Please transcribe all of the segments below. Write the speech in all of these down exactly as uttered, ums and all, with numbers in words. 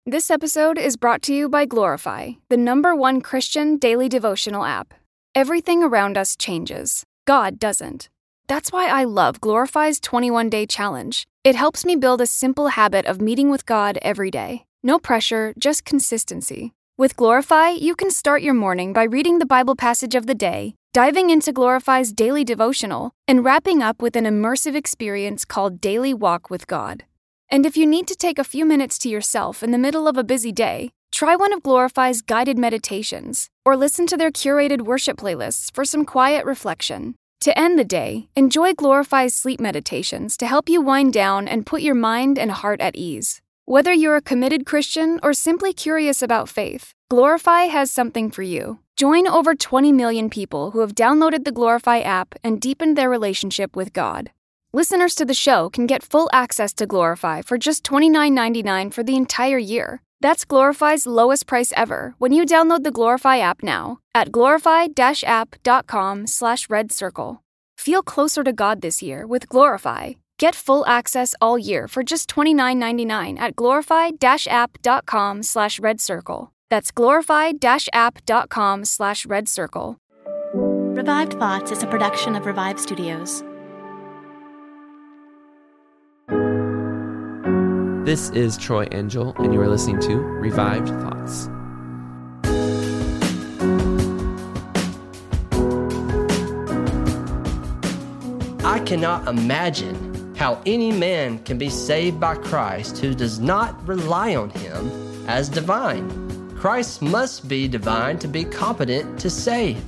This episode is brought to you by Glorify, the number one Christian daily devotional app. Everything around us changes. God doesn't. That's why I love Glorify's twenty-one day challenge. It helps me build a simple habit of meeting with God every day. No pressure, just consistency. With Glorify, you can start your morning by reading the Bible passage of the day, diving into Glorify's daily devotional, and wrapping up with an immersive experience called Daily Walk with God. And if you need to take a few minutes to yourself in the middle of a busy day, try one of Glorify's guided meditations, or listen to their curated worship playlists for some quiet reflection. To end the day, enjoy Glorify's sleep meditations to help you wind down and put your mind and heart at ease. Whether you're a committed Christian or simply curious about faith, Glorify has something for you. Join over twenty million people who have downloaded the Glorify app and deepened their relationship with God. Listeners to the show can get full access to Glorify for just twenty-nine ninety-nine for the entire year. That's Glorify's lowest price ever when you download the Glorify app now at glorify-app.com slash red circle. Feel closer to God this year with Glorify. Get full access all year for just twenty-nine ninety-nine at glorify-app.com slash red circle. That's glorify-app.com slash red circle. Revived Thoughts is a production of Revive Studios. This is Troy Angel, and you are listening to Revived Thoughts. I cannot imagine how any man can be saved by Christ who does not rely on him as divine. Christ must be divine to be competent to save.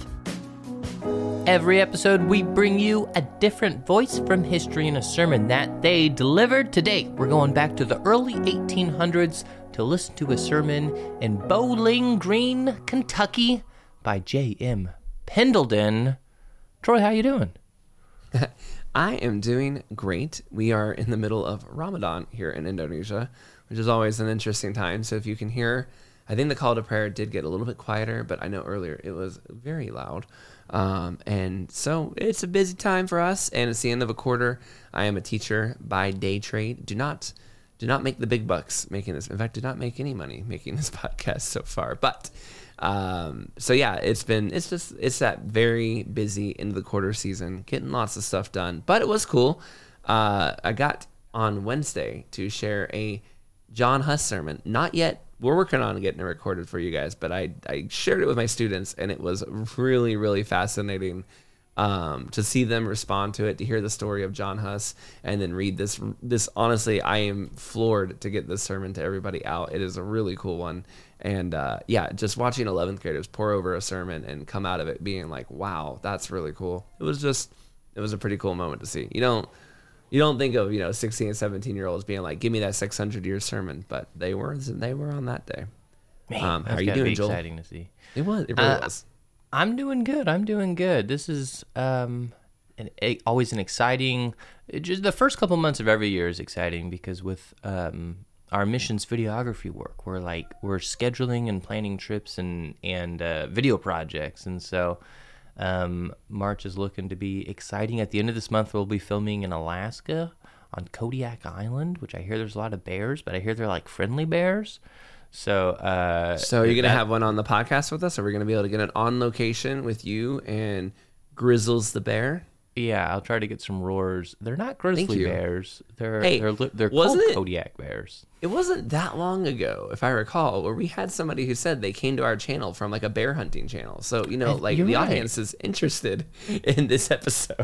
Every episode, we bring you a different voice from history in a sermon that they delivered. Today, we're going back to the early eighteen hundreds to listen to a sermon in Bowling Green, Kentucky by J M Pendleton. Troy, how you doing? I am doing great. We are in the middle of Ramadan here in Indonesia, which is always an interesting time. So if you can hear, I think the call to prayer did get a little bit quieter, but I know earlier it was very loud. Um, and so it's a busy time for us, and it's the end of a quarter. I am a teacher by day trade. Do not, do not make the big bucks making this. In fact, did not make any money making this podcast so far. But, um, so yeah, it's been, it's just, it's that very busy end of the quarter season, getting lots of stuff done. But it was cool. Uh, I got on Wednesday to share a John Huss sermon. Not yet. We're working on getting it recorded for you guys, but I, I shared it with my students, and it was really, really fascinating um, to see them respond to it, to hear the story of John Huss, and then read this. This honestly, I am floored to get this sermon to everybody out. It is a really cool one. And uh, yeah, just watching eleventh graders pour over a sermon and come out of it being like, wow, that's really cool. It was just, it was a pretty cool moment to see. You don't, You don't think of, you know, sixteen and seventeen year olds being like, give me that six hundred year sermon, but they were, they were on that day. Man, um, how that's are you gotta doing, be Joel? exciting to see. It was, it really Uh, was. I'm doing good. I'm doing good. This is um, an, a, always an exciting. It just the first couple months of every year is exciting because with um, our missions videography work, we're like we're scheduling and planning trips and and uh, video projects, and so um, March is looking to be exciting. At the end of this month, we'll be filming in Alaska on Kodiak Island, which I hear there's a lot of bears, but I hear they're like friendly bears. So, uh, So you're going to that- have one on the podcast with us? Or we're going to be able to get it on location with you and Grizzles the bear? Yeah, I'll try to get some roars. They're not grizzly you. bears. They're Hey, they're li- they're wasn't called it- Kodiak bears. It wasn't that long ago, if I recall, where we had somebody who said they came to our channel from like a bear hunting channel. So, you know, I- like you're the right. audience is interested in this episode.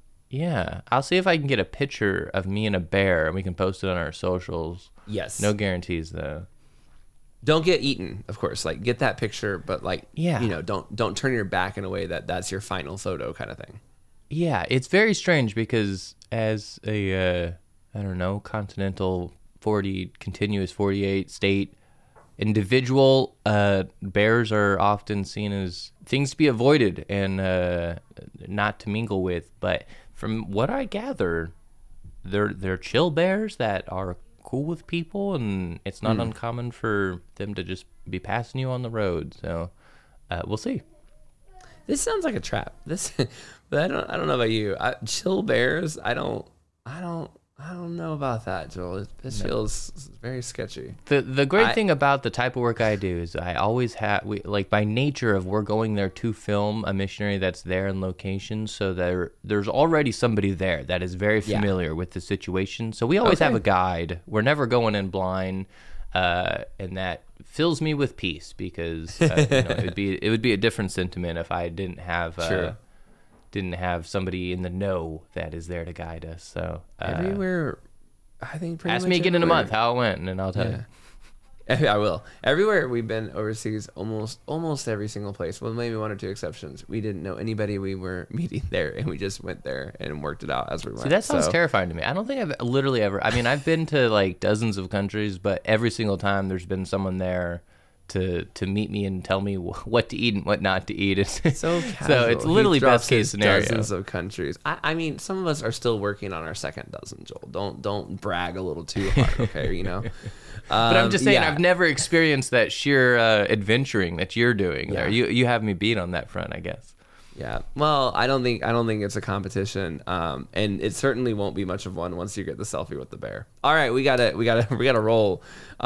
Yeah, I'll see if I can get a picture of me and a bear, and we can post it on our socials. Yes. No guarantees though. Don't get eaten, of course. Like, get that picture, but like, Yeah. you know, don't don't turn your back in a way that that's your final photo kind of thing. Yeah, it's very strange because as a uh, I don't know continental forty continuous forty-eight state individual, uh, bears are often seen as things to be avoided and uh, not to mingle with. But from what I gather, they're they're chill bears that are cool with people, and it's not Mm. uncommon for them to just be passing you on the road. So uh, we'll see. This sounds like a trap. This, but I don't. I don't know about you. I, chill bears. I don't. I don't. I don't know about that, Joel. It, it no. feels very sketchy. The the great I, thing about the type of work I do is I always have, we, like by nature of we're going there to film a missionary that's there in location, so there there's already somebody there that is very familiar yeah. with the situation. So we always okay. have a guide. We're never going in blind, uh, and that fills me with peace because uh, you know, it would be it would be a different sentiment if I didn't have. Uh, sure. didn't have somebody in the know that is there to guide us. So uh, everywhere, I think pretty ask much me again everywhere. in a month how it went, and I'll tell yeah. you. I will. Everywhere we've been overseas, almost almost every single place, well, maybe one or two exceptions, we didn't know anybody we were meeting there, and we just went there and worked it out as we went. See, that sounds so. terrifying to me. I don't think I've literally ever, I mean, I've been to like dozens of countries, but every single time there's been someone there to to meet me and tell me what to eat and what not to eat. It's so casual. So it's literally best case scenario. Dozens of countries. I, I mean, some of us are still working on our second dozen, Joel. Don't don't brag a little too hard, okay? You know. Um, but I'm just saying, yeah. I've never experienced that sheer uh, adventuring that you're doing yeah. there. You you have me beat on that front, I guess. Yeah. Well, I don't think I don't think it's a competition, um, and it certainly won't be much of one once you get the selfie with the bear. All right, we got to we got to we got to roll.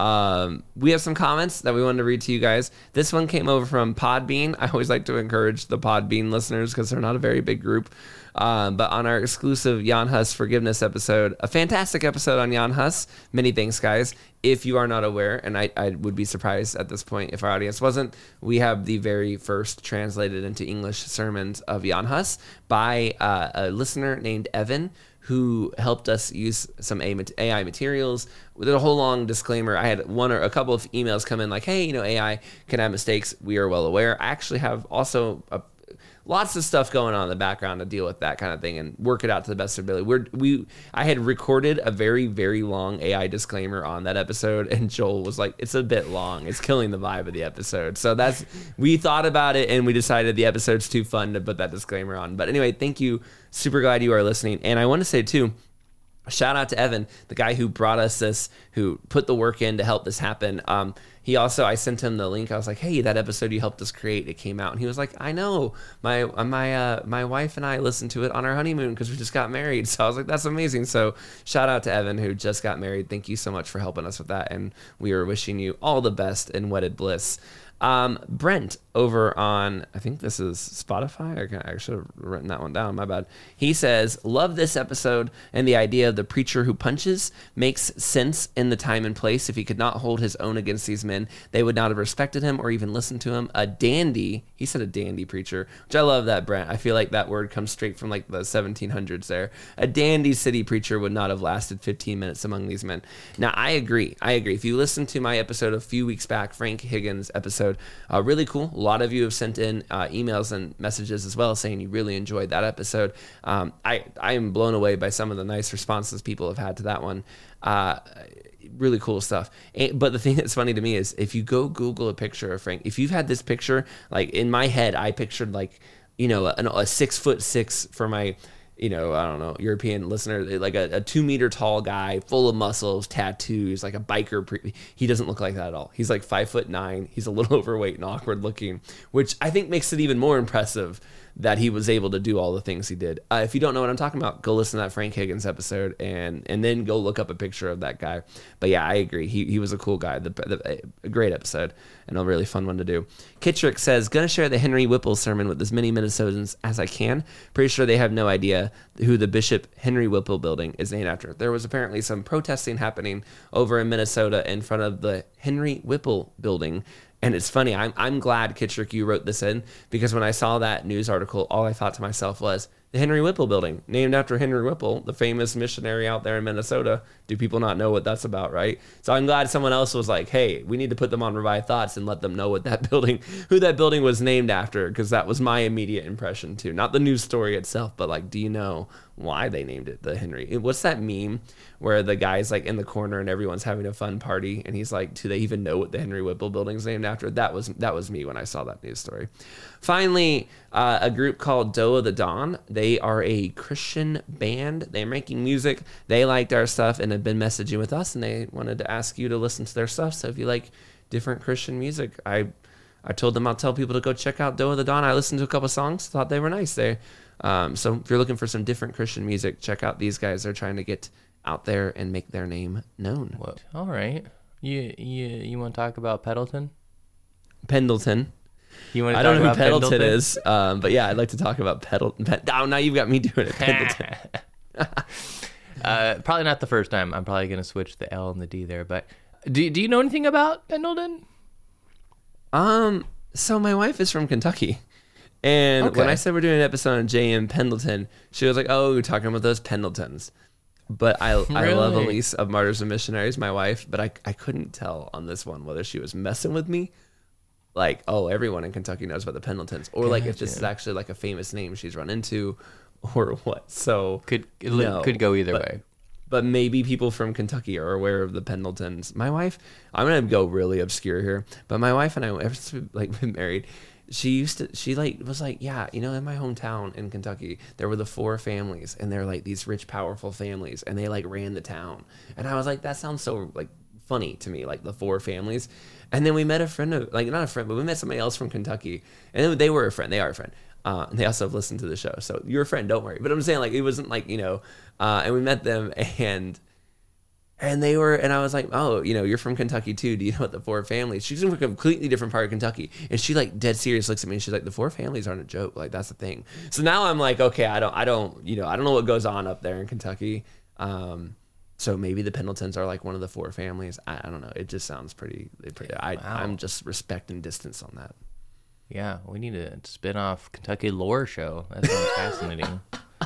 Um, we have some comments that we wanted to read to you guys. This one came over from Podbean. I always like to encourage the Podbean listeners because they're not a very big group. Um, but on our exclusive Jan Hus forgiveness episode, a fantastic episode on Jan Hus. Many thanks, guys. If you are not aware, and I, I would be surprised at this point if our audience wasn't, we have the very first translated into English sermons of Jan Hus by uh, a listener named Evan, who helped us use some A I materials. With a whole long disclaimer, I had one or a couple of emails come in like, hey, you know, A I can have mistakes. We are well aware. I actually have also a lots of stuff going on in the background to deal with that kind of thing and work it out to the best of ability. We're, we, I had recorded a very, very long A I disclaimer on that episode, and Joel was like, "It's a bit long. It's killing the vibe of the episode." So that's, we thought about it, and we decided the episode's too fun to put that disclaimer on. But anyway, thank you. Super glad you are listening. And I want to say too, shout out to Evan, the guy who brought us this, who put the work in to help this happen. Um, he also, I sent him the link. I was like, hey, that episode you helped us create, it came out. And he was like, I know. My my uh, my wife and I listened to it on our honeymoon because we just got married. So I was like, that's amazing. So shout out to Evan, who just got married. Thank you so much for helping us with that. And we are wishing you all the best in wedded bliss. Um, Brent over on, I think this is Spotify. I, I should have written that one down. My bad. He says, love this episode, and the idea of the preacher who punches makes sense in the time and place. If he could not hold his own against these men, they would not have respected him or even listened to him. A dandy, he said a dandy preacher, which I love that, Brent. I feel like that word comes straight from like the seventeen hundreds there. A dandy city preacher would not have lasted fifteen minutes among these men. Now, I agree. I agree. If you listen to my episode a few weeks back, Frank Higgins episode, Uh, really cool. A lot of you have sent in uh, emails and messages as well saying you really enjoyed that episode. Um, I, I am blown away by some of the nice responses people have had to that one. Uh, really cool stuff. And, but the thing that's funny to me is if you go Google a picture of Frank, if you've had this picture, like in my head, I pictured like, you know, a, a six foot six for my, you know, I don't know, European listener, like a, a two meter tall guy, full of muscles, tattoos, like a biker. Pre- he doesn't look like that at all. He's like five foot nine. He's a little overweight and awkward looking, which I think makes it even more impressive that he was able to do all the things he did. Uh, if you don't know what I'm talking about, go listen to that Frank Higgins episode and and then go look up a picture of that guy. But yeah, I agree. He he was a cool guy. The, the, a great episode and a really fun one to do. Kittrick says, gonna share the Henry Whipple sermon with as many Minnesotans as I can. Pretty sure they have no idea who the Bishop Henry Whipple building is named after. There was apparently some protesting happening over in Minnesota in front of the Henry Whipple building. And it's funny, I'm I'm glad, Kittrick, you wrote this in, because when I saw that news article, all I thought to myself was, the Henry Whipple building, named after Henry Whipple, the famous missionary out there in Minnesota. Do people not know what that's about, right? So I'm glad someone else was like, hey, we need to put them on Revived Thoughts and let them know what that building, who that building was named after, because that was my immediate impression too. Not the news story itself, but like, do you know why they named it the Henry? What's that meme where the guy's like in the corner and everyone's having a fun party and he's like, do they even know what the Henry Whipple building's named after? That was that was me when I saw that news story. Finally, uh, a group called Doe of the Dawn. They are a Christian band. They're making music. They liked our stuff and have been messaging with us, and they wanted to ask you to listen to their stuff. So if you like different Christian music, I I told them I'll tell people to go check out Doe of the Dawn. I listened to a couple songs, thought they were nice. They um, so if you're looking for some different Christian music, check out these guys. They're trying to get out there and make their name known. Well, all right. You you you want to talk about Pendleton? Pendleton. You want to I talk don't know about who Pendleton, Pendleton? is, um, but yeah, I'd like to talk about Pendleton. Pen- oh, now you've got me doing it. Pendleton. uh, probably not the first time. I'm probably going to switch the L and the D there. But do do you know anything about Pendleton? Um. So my wife is from Kentucky, and Okay. when I said we're doing an episode on J M Pendleton, she was like, "Oh, you're talking about those Pendletons." But I I love Really? Elise of Martyrs and Missionaries, my wife, but I I couldn't tell on this one whether she was messing with me. Like, oh, everyone in Kentucky knows about the Pendletons, or like if this is actually like a famous name she's run into, or what. So Could it no, could go either but, way. But maybe people from Kentucky are aware of the Pendletons. My wife, I'm gonna go really obscure here, but my wife and I, ever since we've like been married, she used to, she like was like, yeah, you know, in my hometown in Kentucky, there were the four families, and they're like these rich, powerful families, and they like ran the town. And I was like, that sounds so like funny to me, like the four families. And then we met a friend of, like not a friend, but we met somebody else from Kentucky, and then they were a friend. They are a friend. Uh, and they also have listened to the show, so you're a friend. Don't worry. But I'm saying like it wasn't like you know, uh, and we met them and. And they were, and I was like, oh, you know, you're from Kentucky too. Do you know what the four families? She's from a completely different part of Kentucky. And she like dead serious looks at me and she's like, the four families aren't a joke. Like that's the thing. So now I'm like, okay, I don't, I don't, you know, I don't know what goes on up there in Kentucky. Um, so maybe the Pendletons are like one of the four families. I, I don't know. It just sounds pretty, pretty I, Wow. I'm just respect and distance on that. Yeah, we need a spin-off Kentucky lore show. That sounds fascinating.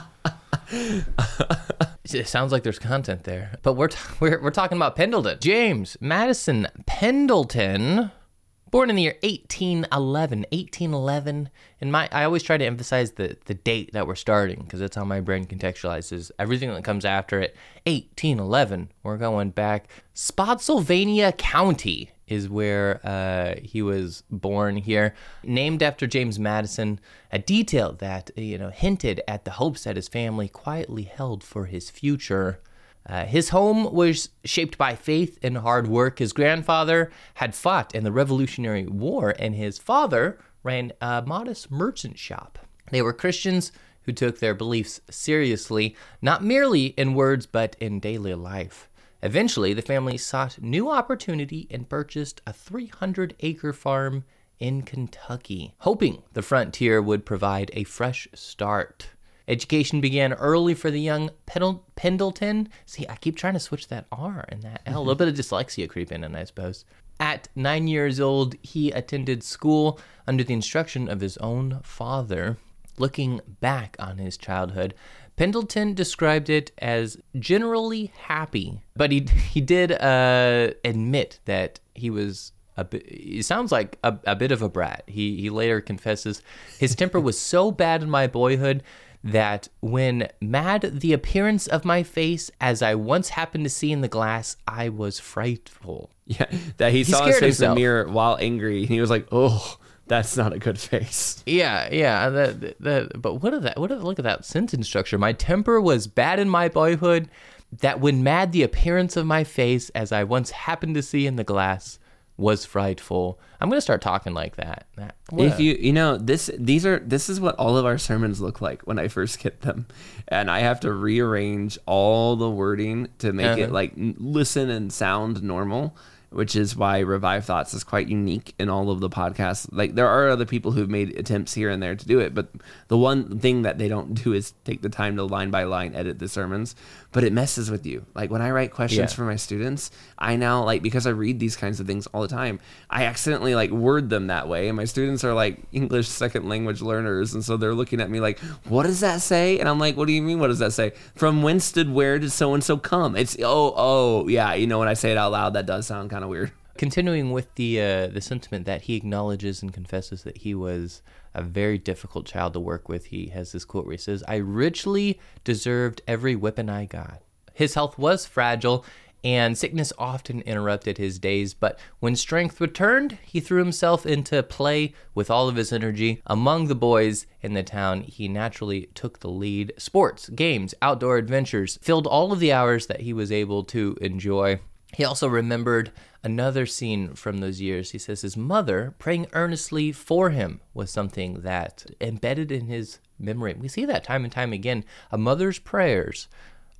It sounds like there's content there. But we're, t- we're we're talking about Pendleton. James Madison Pendleton, born in the year eighteen eleven. eighteen eleven. And my I always try to emphasize the, the date that we're starting because that's how my brain contextualizes everything that comes after it. eighteen eleven. We're going back. Spotsylvania County is where uh, he was born here, named after James Madison, a detail that, you know, hinted at the hopes that his family quietly held for his future. Uh, his home was shaped by faith and hard work. His grandfather had fought in the Revolutionary War, and his father ran a modest merchant shop. They were Christians who took their beliefs seriously, not merely in words, but in daily life. Eventually, the family sought new opportunity and purchased a three hundred acre farm in Kentucky, hoping the frontier would provide a fresh start. Education began early for the young Pendle- Pendleton. See, I keep trying to switch that R and that L. A little bit of dyslexia creeping in, I suppose. At nine years old, he attended school under the instruction of his own father. Looking back on his childhood, Pendleton described it as generally happy, but he he did uh, admit that he was a bit, it sounds like a, a bit of a brat. He he later confesses, his temper was so bad in my boyhood that when mad the appearance of my face, as I once happened to see in the glass, I was frightful. Yeah, that he, He saw his scared face in himself. the mirror while angry, and he was like, oh, that's not a good face. Yeah, yeah. That, that, but what is that? What is, look at that sentence structure. My temper was bad in my boyhood, that when mad the appearance of my face, as I once happened to see in the glass, was frightful. I'm gonna start talking like that. that what If a- you you know this these are this is what all of our sermons look like when I first get them, and I have to rearrange all the wording to make it Uh-huh. like n- listen and sound normal, which is why Revive Thoughts is quite unique in all of the podcasts. Like there are other people who've made attempts here and there to do it, but the one thing that they don't do is take the time to line by line edit the sermons. But it messes with you. Like when I write questions Yeah. for my students, I now like, because I read these kinds of things all the time, I accidentally like word them that way. And my students are like English second language learners. And so they're looking at me like, what does that say? And I'm like, what do you mean? What does that say? From whence did, where did so-and-so come? It's, oh, oh, yeah. You know, when I say it out loud, that does sound kind of weird. Continuing with the uh, the sentiment that he acknowledges and confesses that he was a very difficult child to work with, he has this quote where he says, I richly deserved every whipping I got. His health was fragile, and sickness often interrupted his days, but when strength returned, he threw himself into play with all of his energy. Among the boys in the town, he naturally took the lead. Sports, games, outdoor adventures filled all of the hours that he was able to enjoy. He also remembered another scene from those years. He says his mother praying earnestly for him was something that embedded in his memory. We see that time and time again. A mother's prayers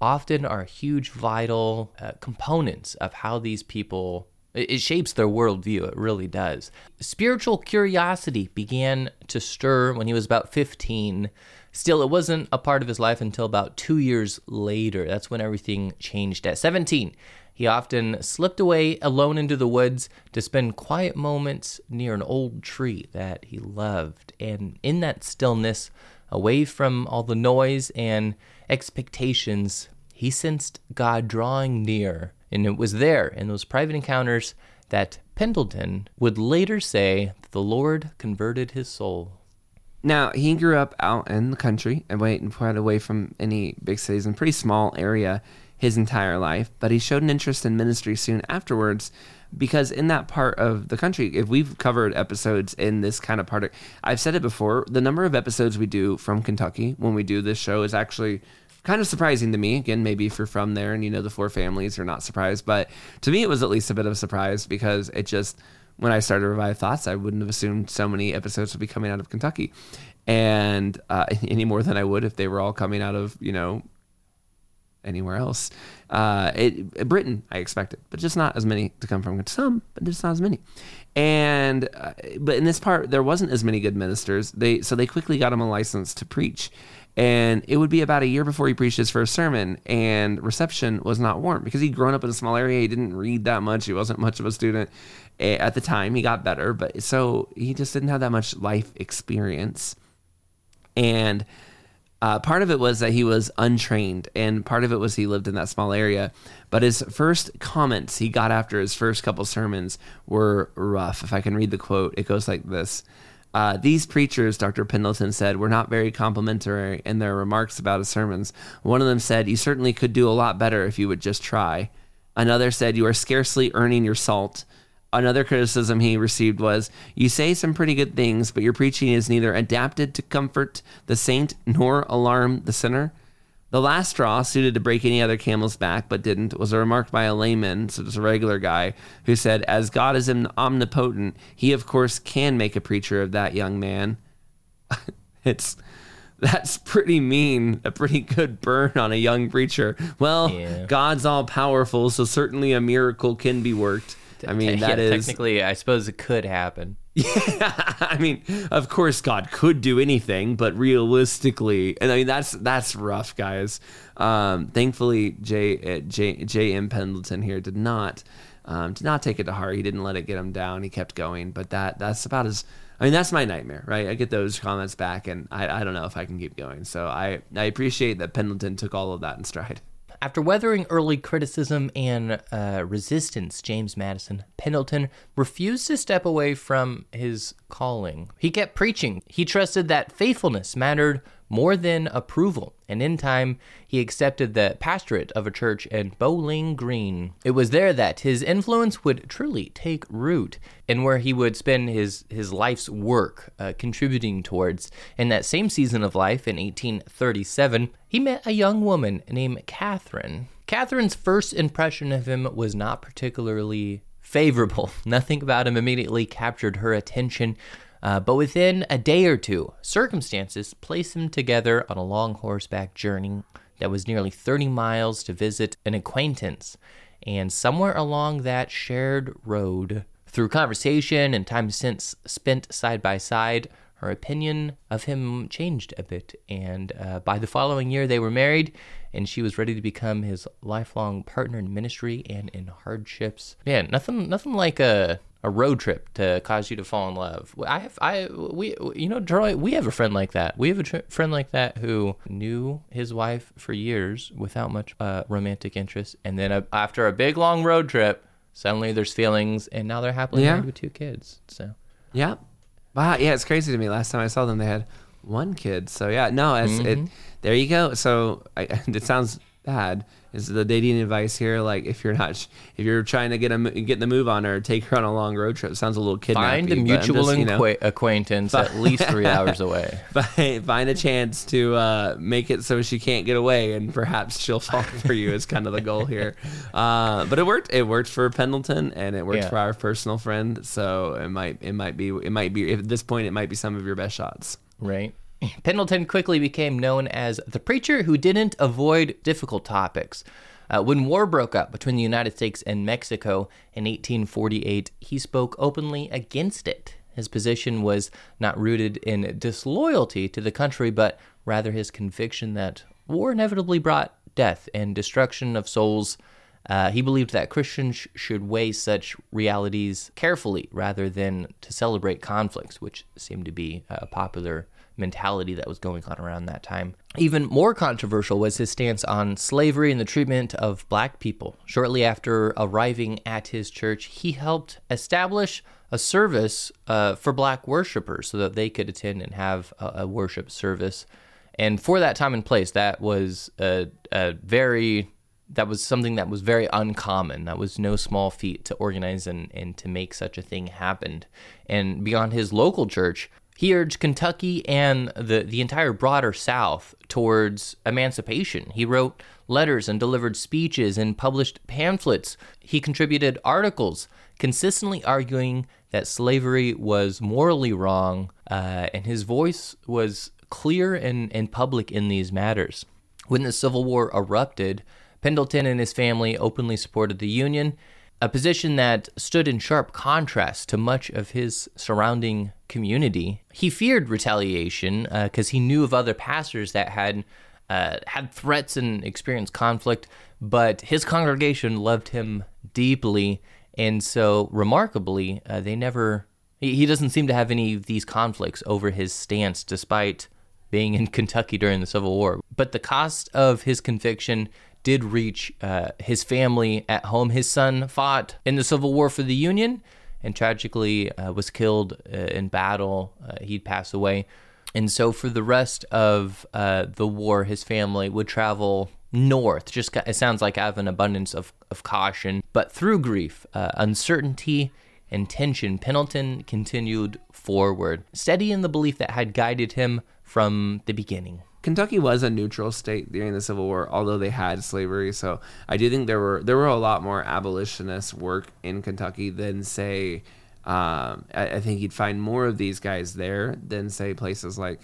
often are huge, vital uh, components of how these people, it, it shapes their worldview. It really does. Spiritual curiosity began to stir when he was about fifteen. Still, it wasn't a part of his life until about two years later. That's when everything changed. At seventeen, he often slipped away alone into the woods to spend quiet moments near an old tree that he loved. And in that stillness, away from all the noise and expectations, he sensed God drawing near. And it was there, in those private encounters, that Pendleton would later say that the Lord converted his soul. Now, he grew up out in the country, away, quite away from any big cities, in a pretty small area his entire life, but he showed an interest in ministry soon afterwards, because in that part of the country, if we've covered episodes in this kind of part of, I've said it before, the number of episodes we do from Kentucky when we do this show is actually kind of surprising to me. Again, maybe if you're from there and you know the four families, you're not surprised, but to me it was at least a bit of a surprise, because it just, when I started Revive Thoughts, I wouldn't have assumed so many episodes would be coming out of Kentucky, and uh, any more than I would if they were all coming out of, you know, anywhere else. Uh, it, Britain, I expected, but just not as many to come from. Some, but just not as many. And uh, but in this part, there wasn't as many good ministers. They so they quickly got him a license to preach. And it would be about a year before he preached his first sermon, and reception was not warm because he'd grown up in a small area. He didn't read that much. He wasn't much of a student at the time. He got better, but so he just didn't have that much life experience. And uh, part of it was that he was untrained, and part of it was he lived in that small area. But his first comments he got after his first couple sermons were rough. If I can read the quote, it goes like this. Uh, these preachers, Doctor Pendleton said, were not very complimentary in their remarks about his sermons. One of them said, "You certainly could do a lot better if you would just try." Another said, "You are scarcely earning your salt." Another criticism he received was, "You say some pretty good things, but your preaching is neither adapted to comfort the saint nor alarm the sinner." The last straw, suited to break any other camel's back, but didn't, was a remark by a layman, so just a regular guy, who said, "As God is omnipotent, he of course can make a preacher of that young man." It's that's pretty mean, a pretty good burn on a young preacher. Well, yeah. God's all powerful, so certainly a miracle can be worked. I mean, that yeah, is technically, I suppose it could happen. Yeah, I mean, of course, God could do anything, but realistically, and I mean that's that's rough, guys. Um, thankfully, J, uh, J J M Pendleton here did not um, did not take it to heart. He didn't let it get him down. He kept going. But that that's about as I mean, that's my nightmare, right? I get those comments back, and I, I don't know if I can keep going. So I I appreciate that Pendleton took all of that in stride. After weathering early criticism and uh, resistance, James Madison Pendleton refused to step away from his calling. He kept preaching. He trusted that faithfulness mattered more than approval, and in time, he accepted the pastorate of a church in Bowling Green. It was there that his influence would truly take root, and where he would spend his, his life's work uh, contributing towards. In that same season of life, in eighteen thirty-seven, he met a young woman named Catherine. Catherine's first impression of him was not particularly favorable. Nothing about him immediately captured her attention. Uh, but within a day or two, circumstances placed them together on a long horseback journey that was nearly thirty miles to visit an acquaintance. And somewhere along that shared road, through conversation and time since spent side by side, her opinion of him changed a bit. And uh, by the following year, they were married, and she was ready to become his lifelong partner in ministry and in hardships. Man, nothing, nothing like a a road trip to cause you to fall in love. I have, I, we, you know, Troy, we have a friend like that. We have a tr- friend like that who knew his wife for years without much uh, romantic interest, and then a, after a big long road trip, suddenly there's feelings, and now they're happily yeah. married with two kids. So, yeah, wow, yeah, it's crazy to me. Last time I saw them, they had one kid. So yeah, no, it's mm-hmm. it. There you go. So I, it sounds bad. Is the dating advice here? Like, if you're not, if you're trying to get a get the move on her, take her on a long road trip. Sounds a little kidnapping. Find a mutual just, you know, inqu- acquaintance at least three hours away. Find a chance to uh, make it so she can't get away, and perhaps she'll fall for you. Is kind of the goal here. Uh, but it worked. It worked for Pendleton, and it worked yeah. for our personal friend. So it might, it might be, it might be. At this point, it might be some of your best shots. Right. Pendleton quickly became known as the preacher who didn't avoid difficult topics. Uh, when war broke up between the United States and Mexico in eighteen forty-eight, he spoke openly against it. His position was not rooted in disloyalty to the country, but rather his conviction that war inevitably brought death and destruction of souls. Uh, he believed that Christians should weigh such realities carefully rather than to celebrate conflicts, which seemed to be a popular mentality that was going on around that time. Even more controversial was his stance on slavery and the treatment of black people. Shortly after arriving at his church, he helped establish a service uh, for black worshipers so that they could attend and have a, a worship service. And for that time and place, that was a, a very... That was something that was very uncommon. That was no small feat to organize and, and to make such a thing happen. And beyond his local church, he urged Kentucky and the, the entire broader South towards emancipation. He wrote letters and delivered speeches and published pamphlets. He contributed articles consistently arguing that slavery was morally wrong, uh, and his voice was clear and, and public in these matters. When the Civil War erupted, Pendleton and his family openly supported the Union, a position that stood in sharp contrast to much of his surrounding community. He feared retaliation because uh, he knew of other pastors that had uh, had threats and experienced conflict, but his congregation loved him deeply, and so remarkably, uh, they never. He, he doesn't seem to have any of these conflicts over his stance, despite being in Kentucky during the Civil War. But the cost of his conviction did reach uh, his family at home. His son fought in the Civil War for the Union and tragically uh, was killed uh, in battle. Uh, he'd pass away. And so for the rest of uh, the war, his family would travel north. Just it sounds like I have an abundance of, of caution. But through grief, uh, uncertainty, and tension, Pendleton continued forward, steady in the belief that had guided him from the beginning. Kentucky was a neutral state during the Civil War, although they had slavery. So I do think there were there were a lot more abolitionist work in Kentucky than, say, um, I, I think you'd find more of these guys there than, say, places like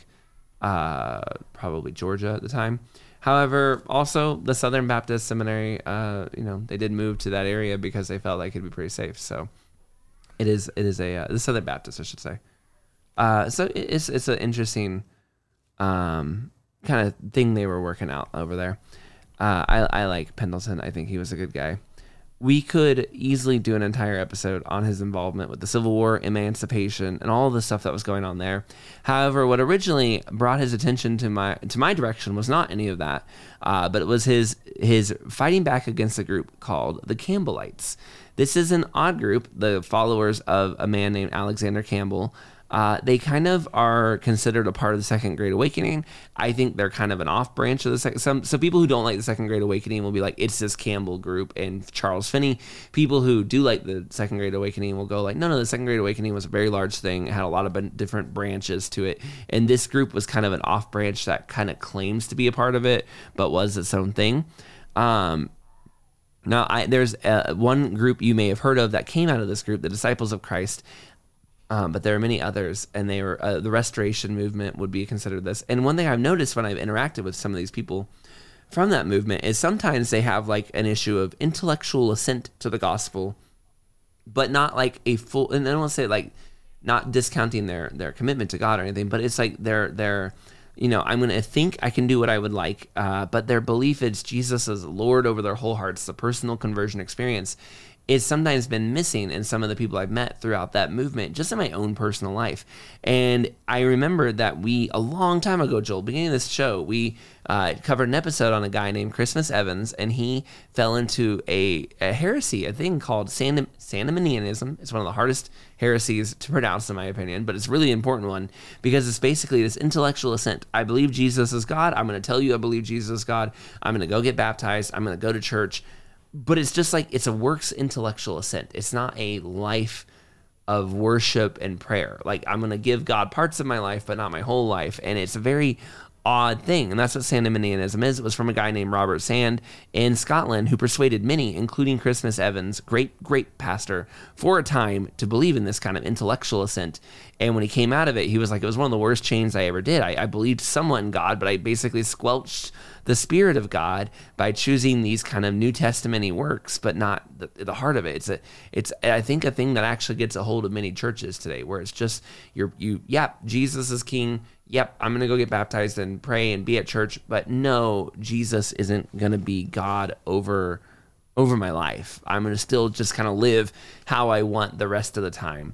uh, probably Georgia at the time. However, also the Southern Baptist Seminary, uh, you know, they did move to that area because they felt like it'd be pretty safe. So it is it is a uh, the Southern Baptist, I should say. Uh, so it's it's an interesting um. kind of thing they were working out over there. Uh, I, I like Pendleton. I think he was a good guy. We could easily do an entire episode on his involvement with the Civil War, emancipation, and all the stuff that was going on there. However, what originally brought his attention to my to my direction was not any of that, uh, but it was his his fighting back against a group called the Campbellites. This is an odd group, the followers of a man named Alexander Campbell. Uh, they kind of are considered a part of the Second Great Awakening. I think they're kind of an off branch of the second. Some so people who don't like the Second Great Awakening will be like, it's this Campbell group and Charles Finney. People who do like the Second Great Awakening will go like, no, no, the Second Great Awakening was a very large thing. It had a lot of different branches to it. And this group was kind of an off branch that kind of claims to be a part of it, but was its own thing. Um, now, I, there's uh, one group you may have heard of that came out of this group, the Disciples of Christ. Um, but there are many others, and they were uh, the Restoration movement would be considered this. And one thing I've noticed when I've interacted with some of these people from that movement is sometimes they have like an issue of intellectual assent to the gospel, but not like a full. And I don't want to say like not discounting their their commitment to God or anything, but it's like they're they're you know I'm going to think I can do what I would like, uh, but their belief is Jesus is Lord over their whole hearts, the personal conversion experience. Is sometimes been missing in some of the people I've met throughout that movement, just in my own personal life. And I remember that we, a long time ago, Joel, beginning of this show, we uh, covered an episode on a guy named Christmas Evans, and he fell into a, a heresy, a thing called Sandem- Sandemanianism. It's one of the hardest heresies to pronounce, in my opinion, but it's a really important one because it's basically this intellectual assent. I believe Jesus is God. I'm going to tell you I believe Jesus is God. I'm going to go get baptized. I'm going to go to church. But it's just like, it's a works intellectual assent. It's not a life of worship and prayer. Like, I'm going to give God parts of my life, but not my whole life. And it's a very odd thing. And that's what Sandemanianism is. It was from a guy named Robert Sand in Scotland who persuaded many, including Christmas Evans, great, great pastor, for a time to believe in this kind of intellectual assent. And when he came out of it, he was like, it was one of the worst changes I ever did. I, I believed somewhat in God, but I basically squelched the Spirit of God by choosing these kind of New Testament-y works, but not the, the heart of it. It's a, it's I think a thing that actually gets a hold of many churches today, where it's just you're you, yep, Jesus is King. Yep, I'm gonna go get baptized and pray and be at church, but no, Jesus isn't gonna be God over over my life. I'm gonna still just kind of live how I want the rest of the time.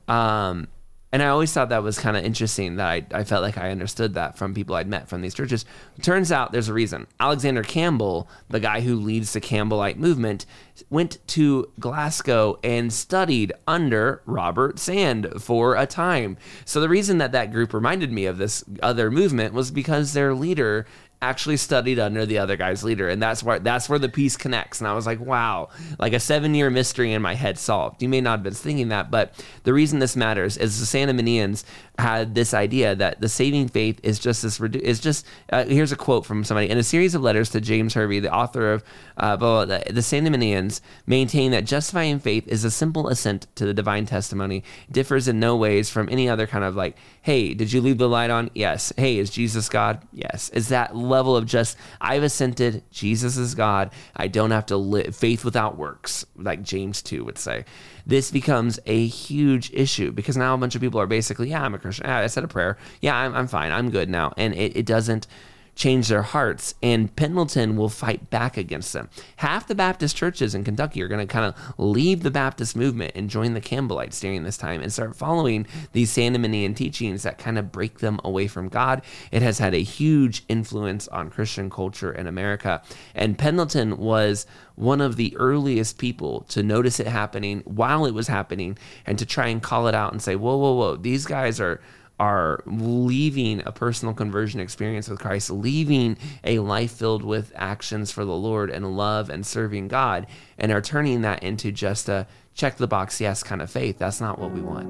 Um, And I always thought that was kind of interesting, that I, I felt like I understood that from people I'd met from these churches. Turns out there's a reason. Alexander Campbell, the guy who leads the Campbellite movement, went to Glasgow and studied under Robert Sand for a time. So the reason that that group reminded me of this other movement was because their leader actually studied under the other guy's leader, and that's where that's where the piece connects. And I was like, wow, like a seven-year mystery in my head solved. You may not have been thinking that, but the reason this matters is the Sandemanians had this idea that the saving faith is just this is just uh, here's a quote from somebody in a series of letters to James Hervey, the author of uh, blah, blah, blah, the Sandemanians maintain that justifying faith is a simple assent to the divine testimony, differs in no ways from any other kind of like, hey, did you leave the light on? Yes. Hey, is Jesus God? Yes. Is that level of just, I've assented, Jesus is God, I don't have to live faith without works, like James two would say. This becomes a huge issue because now a bunch of people are basically, yeah, I'm a Christian, yeah, I said a prayer, yeah, I'm, I'm fine, I'm good now, and it, it doesn't change their hearts, and Pendleton will fight back against them. Half the Baptist churches in Kentucky are going to kind of leave the Baptist movement and join the Campbellites during this time and start following these Sandemanian teachings that kind of break them away from God. It has had a huge influence on Christian culture in America, and Pendleton was one of the earliest people to notice it happening while it was happening and to try and call it out and say, whoa, whoa, whoa, these guys are are leaving a personal conversion experience with Christ, leaving a life filled with actions for the Lord and love and serving God, and are turning that into just a check the box yes kind of faith. That's not what we want.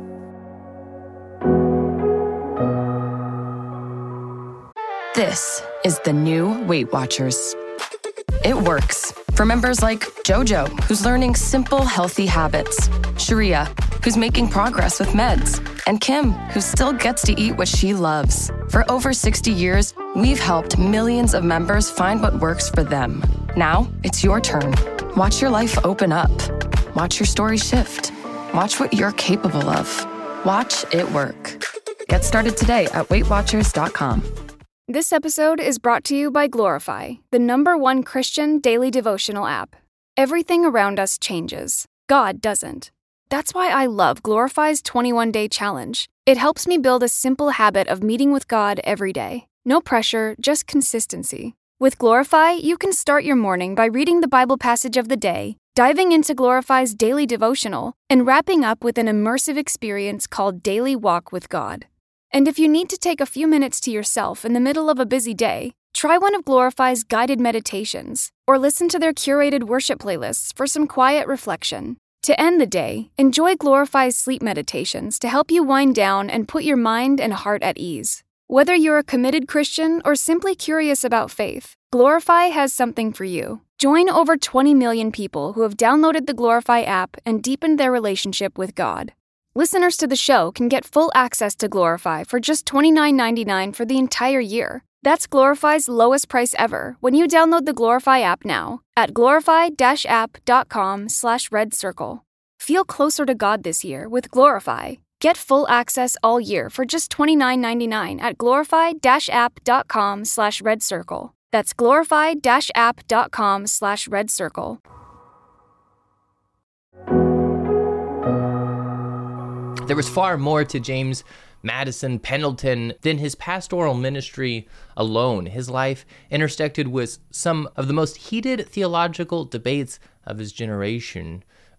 This is the new Weight Watchers. It works for members like Jojo, who's learning simple, healthy habits, Sharia, who's making progress with meds, and Kim, who still gets to eat what she loves. For over sixty years, we've helped millions of members find what works for them. Now, it's your turn. Watch your life open up. Watch your story shift. Watch what you're capable of. Watch it work. Get started today at weight watchers dot com. This episode is brought to you by Glorify, the number one Christian daily devotional app. Everything around us changes. God doesn't. That's why I love Glorify's twenty-one day challenge. It helps me build a simple habit of meeting with God every day. No pressure, just consistency. With Glorify, you can start your morning by reading the Bible passage of the day, diving into Glorify's daily devotional, and wrapping up with an immersive experience called Daily Walk with God. And if you need to take a few minutes to yourself in the middle of a busy day, try one of Glorify's guided meditations, or listen to their curated worship playlists for some quiet reflection. To end the day, enjoy Glorify's sleep meditations to help you wind down and put your mind and heart at ease. Whether you're a committed Christian or simply curious about faith, Glorify has something for you. Join over twenty million people who have downloaded the Glorify app and deepened their relationship with God. Listeners to the show can get full access to Glorify for just twenty-nine ninety-nine for the entire year. That's Glorify's lowest price ever when you download the Glorify app now at glorify-app.com slash red circle. Feel closer to God this year with Glorify. Get full access all year for just twenty-nine ninety-nine at glorify-app.com slash red circle. That's glorify-app.com slash red circle. There was far more to James Madison Pendleton than his pastoral ministry alone. His life intersected with some of the most heated theological debates of his generation.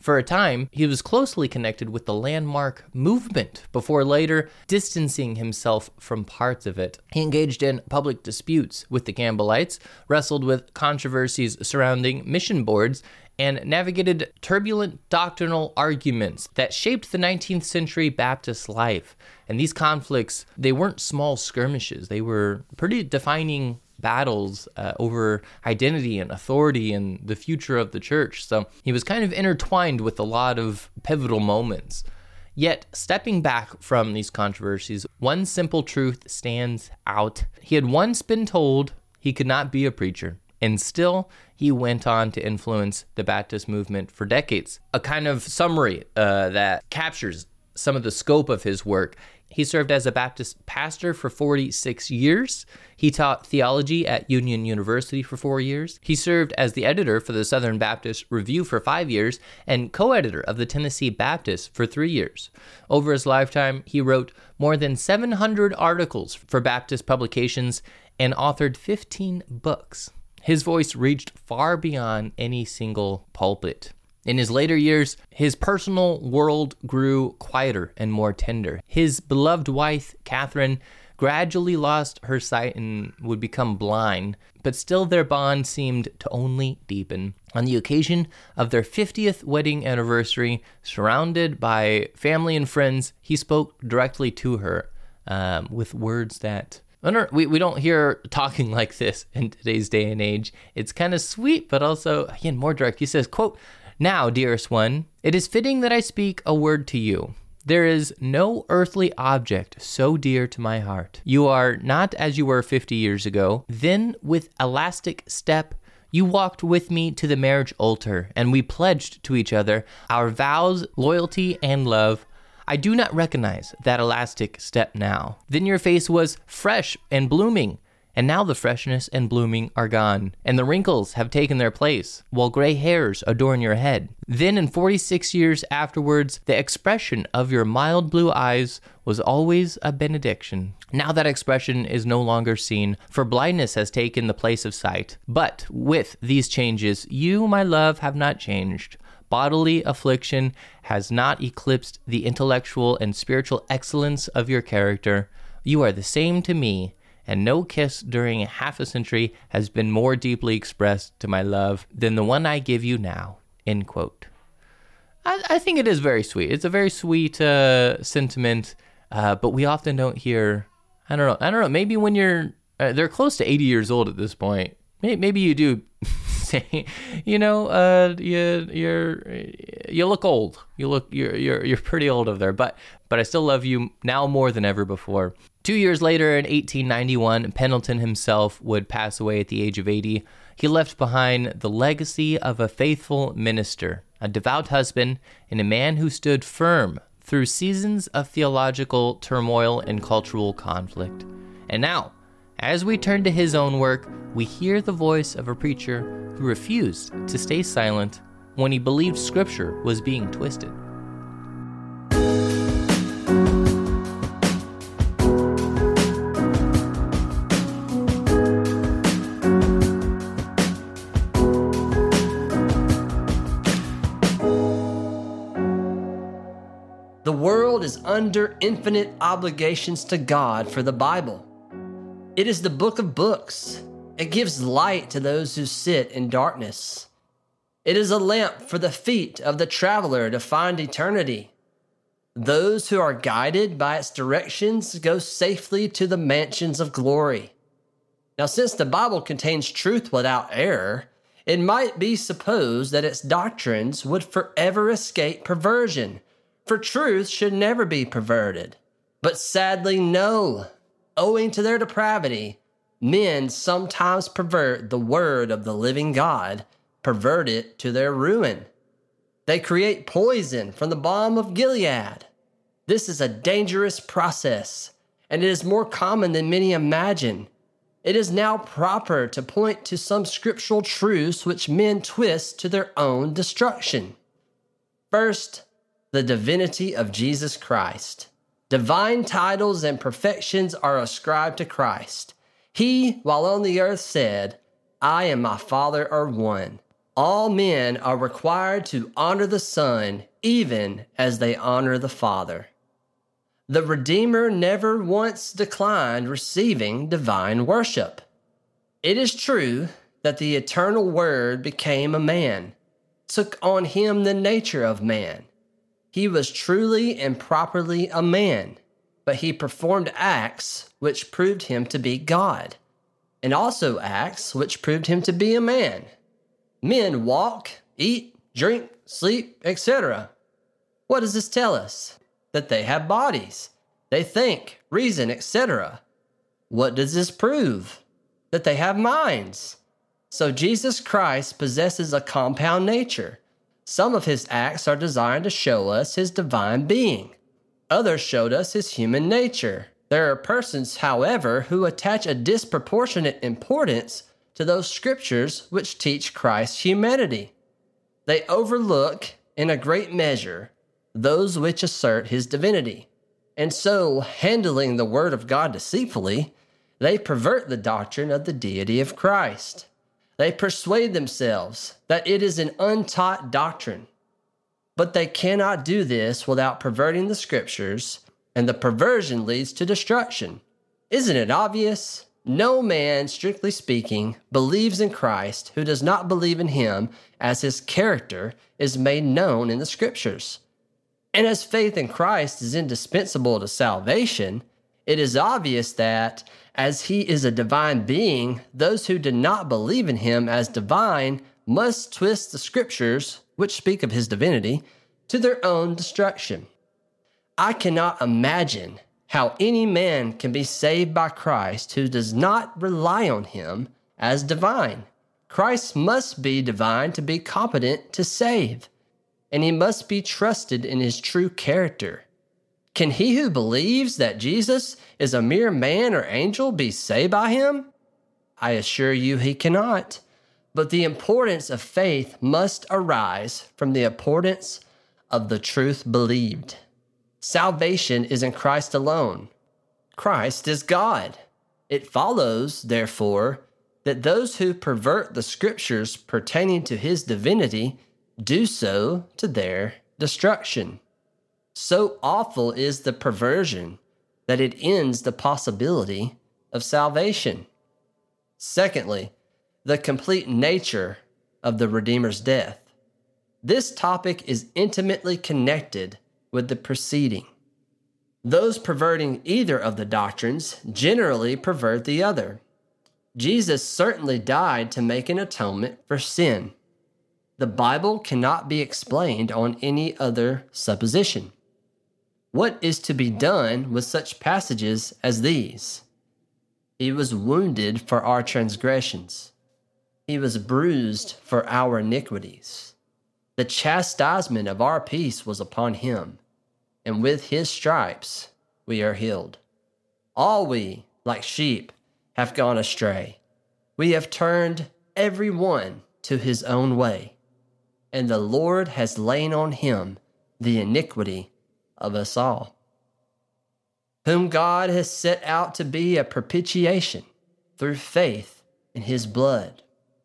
For a time, he was closely connected with the Landmark movement before later distancing himself from parts of it. He engaged in public disputes with the Campbellites, wrestled with controversies surrounding mission boards, and navigated turbulent doctrinal arguments that shaped the nineteenth century Baptist life. And these conflicts, they weren't small skirmishes. They were pretty defining battles uh, over identity and authority and the future of the church. So he was kind of intertwined with a lot of pivotal moments. Yet, stepping back from these controversies, one simple truth stands out. He had once been told he could not be a preacher, and still he went on to influence the Baptist movement for decades. A kind of summary uh, that captures some of the scope of his work. He served as a Baptist pastor for forty-six years. He taught theology at Union University for four years. He served as the editor for the Southern Baptist Review for five years and co-editor of the Tennessee Baptist for three years. Over his lifetime, he wrote more than seven hundred articles for Baptist publications and authored fifteen books. His voice reached far beyond any single pulpit. In his later years, his personal world grew quieter and more tender. His beloved wife, Catherine, gradually lost her sight and would become blind, but still their bond seemed to only deepen. On the occasion of their fiftieth wedding anniversary, surrounded by family and friends, he spoke directly to her um, with words that I don't, we, we don't hear talking like this in today's day and age. It's kind of sweet, but also, again, more direct. He says, quote, "Now, dearest one, it is fitting that I speak a word to you. There is no earthly object so dear to my heart. You are not as you were fifty years ago. Then, with elastic step, you walked with me to the marriage altar, and we pledged to each other our vows, loyalty, and love. I do not recognize that elastic step now. Then your face was fresh and blooming, and now the freshness and blooming are gone, and the wrinkles have taken their place, while gray hairs adorn your head. Then in forty-six years afterwards, the expression of your mild blue eyes was always a benediction. Now that expression is no longer seen, for blindness has taken the place of sight. But with these changes, you, my love, have not changed. Bodily affliction has not eclipsed the intellectual and spiritual excellence of your character. You are the same to me, and no kiss during half a century has been more deeply expressed to my love than the one I give you now." End quote. I, I think it is very sweet. It's a very sweet uh, sentiment, uh, but we often don't hear, I don't know, I don't know, maybe when you're, uh, they're close to eighty years old at this point, maybe, maybe you do say, you know, uh, you you're you look old. You look you're you're you're pretty old over there, but but I still love you now more than ever before. Two years later, in eighteen ninety-one, Pendleton himself would pass away at the age of eighty. He left behind the legacy of a faithful minister, a devout husband, and a man who stood firm through seasons of theological turmoil and cultural conflict. And now, as we turn to his own work, we hear the voice of a preacher who refused to stay silent when he believed Scripture was being twisted. The world is under infinite obligations to God for the Bible. It is the book of books. It gives light to those who sit in darkness. It is a lamp for the feet of the traveler to find eternity. Those who are guided by its directions go safely to the mansions of glory. Now, since the Bible contains truth without error, it might be supposed that its doctrines would forever escape perversion, for truth should never be perverted. But sadly, no. Owing to their depravity, men sometimes pervert the word of the living God, pervert it to their ruin. They create poison from the balm of Gilead. This is a dangerous process, and it is more common than many imagine. It is now proper to point to some scriptural truths which men twist to their own destruction. First, the divinity of Jesus Christ. Divine titles and perfections are ascribed to Christ. He, while on the earth, said, "I and my Father are one." All men are required to honor the Son even as they honor the Father. The Redeemer never once declined receiving divine worship. It is true that the eternal Word became a man, took on him the nature of man. He was truly and properly a man, but he performed acts which proved him to be God, and also acts which proved him to be a man. Men walk, eat, drink, sleep, et cetera. What does this tell us? That they have bodies. They think, reason, et cetera. What does this prove? That they have minds. So Jesus Christ possesses a compound nature. Some of his acts are designed to show us his divine being. Others showed us his human nature. There are persons, however, who attach a disproportionate importance to those scriptures which teach Christ's humanity. They overlook, in a great measure, those which assert his divinity. And so, handling the word of God deceitfully, they pervert the doctrine of the deity of Christ. They persuade themselves that it is an untaught doctrine. But they cannot do this without perverting the scriptures, and the perversion leads to destruction. Isn't it obvious? No man, strictly speaking, believes in Christ who does not believe in him as his character is made known in the scriptures. And as faith in Christ is indispensable to salvation, it is obvious that, as he is a divine being, those who do not believe in him as divine must twist the scriptures, which speak of his divinity, to their own destruction. I cannot imagine how any man can be saved by Christ who does not rely on him as divine. Christ must be divine to be competent to save, and he must be trusted in his true character. Can he who believes that Jesus is a mere man or angel be saved by him? I assure you he cannot. But the importance of faith must arise from the importance of the truth believed. Salvation is in Christ alone. Christ is God. It follows, therefore, that those who pervert the scriptures pertaining to his divinity do so to their destruction. So awful is the perversion that it ends the possibility of salvation. Secondly, the complete nature of the Redeemer's death. This topic is intimately connected with the preceding. Those perverting either of the doctrines generally pervert the other. Jesus certainly died to make an atonement for sin. The Bible cannot be explained on any other supposition. What is to be done with such passages as these? He was wounded for our transgressions. He was bruised for our iniquities. The chastisement of our peace was upon him, and with his stripes we are healed. All we, like sheep, have gone astray. We have turned every one to his own way, and the Lord has laid on him the iniquity of us all, whom God has set out to be a propitiation through faith in his blood.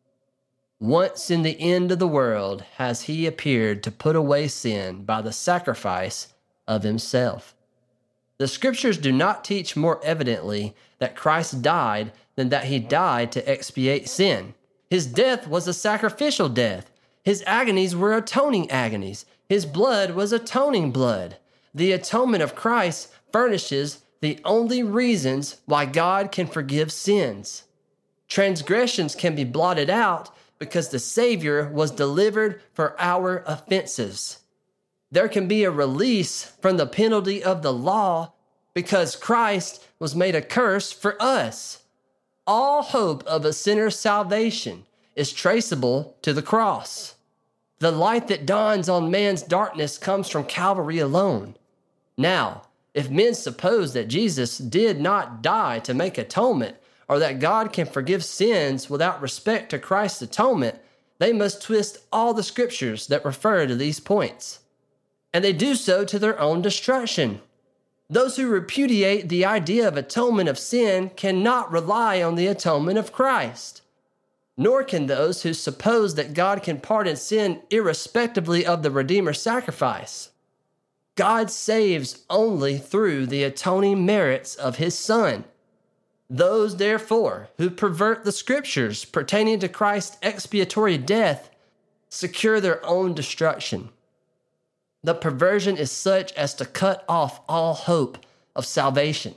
Once in the end of the world has he appeared to put away sin by the sacrifice of himself. The scriptures do not teach more evidently that Christ died than that he died to expiate sin. His death was a sacrificial death. His agonies were atoning agonies. His blood was atoning blood. The atonement of Christ furnishes the only reasons why God can forgive sins. Transgressions can be blotted out because the Savior was delivered for our offenses. There can be a release from the penalty of the law because Christ was made a curse for us. All hope of a sinner's salvation is traceable to the cross. The light that dawns on man's darkness comes from Calvary alone. Now, if men suppose that Jesus did not die to make atonement, or that God can forgive sins without respect to Christ's atonement, they must twist all the scriptures that refer to these points. And they do so to their own destruction. Those who repudiate the idea of atonement of sin cannot rely on the atonement of Christ. nor can those who suppose that God can pardon sin irrespectively of the Redeemer's sacrifice. God saves only through the atoning merits of his Son. Those, therefore, who pervert the Scriptures pertaining to Christ's expiatory death secure their own destruction. The perversion is such as to cut off all hope of salvation.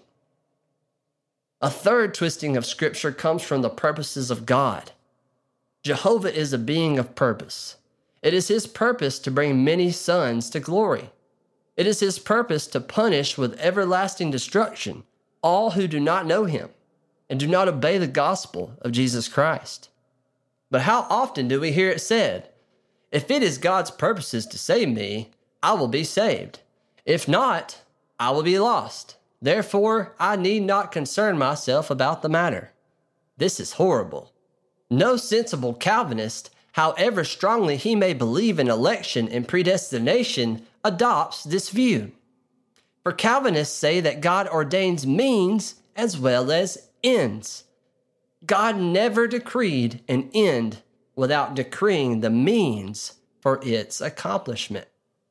A third twisting of Scripture comes from the purposes of God. Jehovah is a being of purpose. It is his purpose to bring many sons to glory. It is his purpose to punish with everlasting destruction all who do not know him and do not obey the gospel of Jesus Christ. But how often do we hear it said, "If it is God's purposes to save me, I will be saved. If not, I will be lost. Therefore, I need not concern myself about the matter." This is horrible. No sensible Calvinist, however strongly he may believe in election and predestination, adopts this view. For Calvinists say that God ordains means as well as ends. God never decreed an end without decreeing the means for its accomplishment.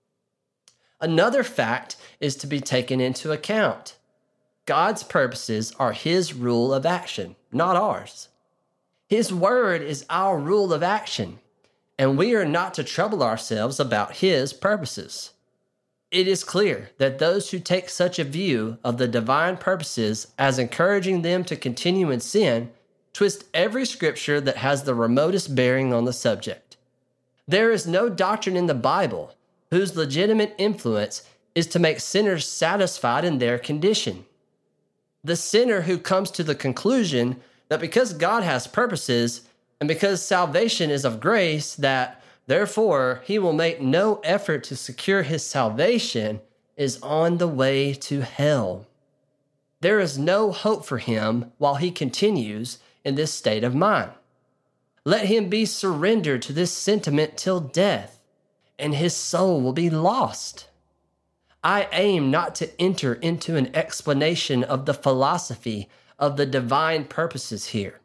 Another fact is to be taken into account. God's purposes are his rule of action, not ours. His word is our rule of action, and we are not to trouble ourselves about his purposes. It is clear that those who take such a view of the divine purposes as encouraging them to continue in sin twist every scripture that has the remotest bearing on the subject. There is no doctrine in the Bible whose legitimate influence is to make sinners satisfied in their condition. The sinner who comes to the conclusion that because God has purposes and because salvation is of grace, that therefore he will make no effort to secure his salvation is on the way to hell. There is no hope for him while he continues in this state of mind. Let him be surrendered to this sentiment till death, and his soul will be lost. I aim not to enter into an explanation of the philosophy of the divine purposes here.